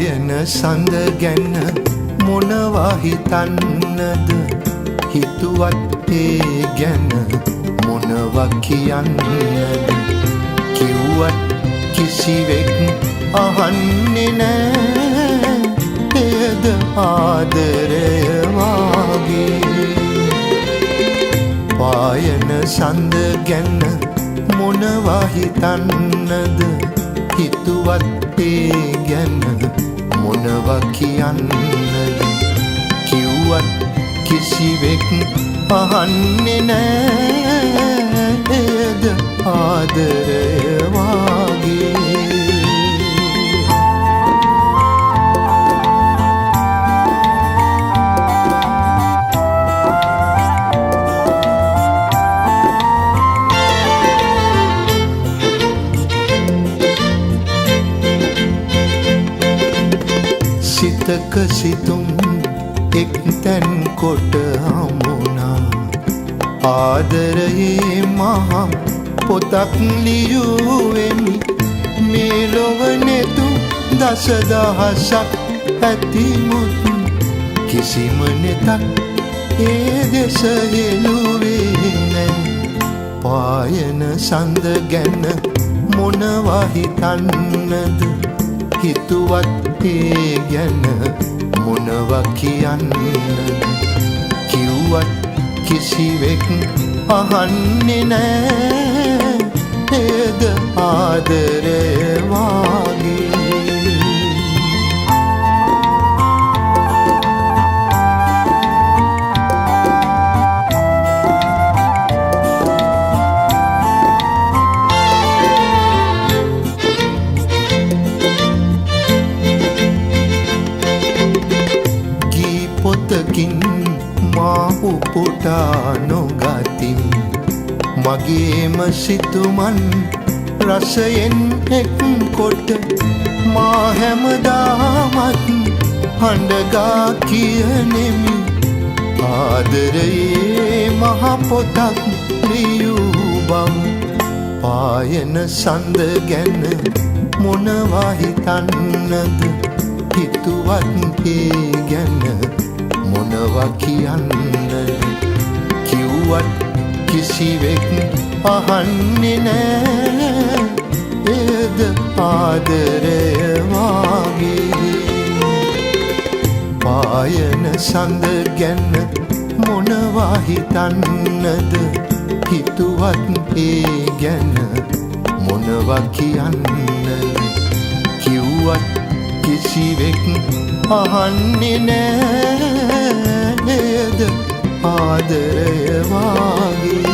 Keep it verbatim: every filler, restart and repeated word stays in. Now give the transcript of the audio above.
පායන සඳ ගැන මොනවා හිතන්නද හිතුවත් ඒ ගැන මොනවා කියන්නද කිව්වත් කිසිවෙක් අහන්නේ නෑ එයද ආදරය වාගේ පායන සඳ ගැන මොනවා හිතන්නද හිතුවත් ඒ ගැන මොනවා කියන්නද කිව්වත් කිසිවෙක් අහන්නේ නෑ එයද ආදරය වාගේ සිතක සිතුම් එක් තැන් කොට හමුණා ආදරයේ මහා පොතක් ලියුවෙමි මේ ලොව නෙතු දසදහසක් ඇතිමුත් කිසිම නෙතක් ඒ දෙස හෙළුවේ නෑ පායන සඳ ගැන මොනවා හිතන්නද හිතුවත් ඒ ගැන මොනවා කියන්නද කිව්වත් කිසිවෙක් අහන්නේ නෑ එයද ආදරය වාගේ පොතකින් මා උපුටා නොගතින් මගේම සිතුමන් රසයෙන් එක් කොට මා හැමදාමත් හඬගා කියනෙමි ආදරයේ මහ පොතක් ලියූ බව පායන සඳ ගැන මොනවා හිතන්නද හිතුවත් ඒ ගැන මොනවා කියන්නද කිව්වත් කිසිවෙක් අහන්නේ නෑ එයද ආදරය වාගේ පායන සඳ ගැන මොනවා හිතන්නද හිතුවත් ඒ ගැන මොනවා කියන්නද කිව්වත් කිසිවෙක් අහන්නේ නෑ එයද ආදරය වාගේ